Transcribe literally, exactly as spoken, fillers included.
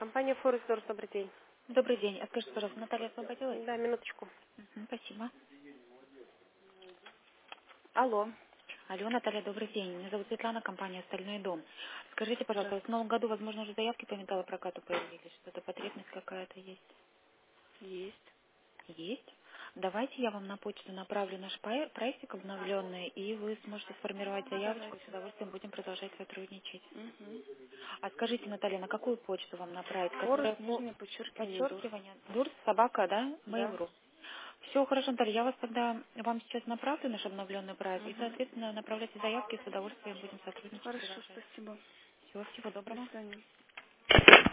Компания Форестор, добрый день. Добрый день. А скажите, пожалуйста, Наталья освободилась? Да, минуточку. Мгм, спасибо. Алло. Алло, Наталья, добрый день. Меня зовут Светлана, компания «Остальной дом». Скажите, пожалуйста, вот в Здравствуйте. новом году, возможно, уже заявки по металлопрокату появились? Что-то потребность какая-то есть? Есть. Есть? Давайте я вам на почту направлю наш пай- проектик обновленный, и вы сможете сформировать заявочку, с Давайте. удовольствием будем продолжать сотрудничать. Угу. А скажите, Наталья, на какую почту вам направить? Форест, Которая, ну, нижнее подчеркивание, Дурс. подчеркивание, Дурс, собака, да, Да. Mail.ru. Все хорошо, Наталья, я вас тогда, вам сейчас направлю наш обновленный проект, и, Угу. соответственно, направляйте заявки, с удовольствием будем сотрудничать, Хорошо, продолжать. спасибо. Всего, всего До доброго. свидания.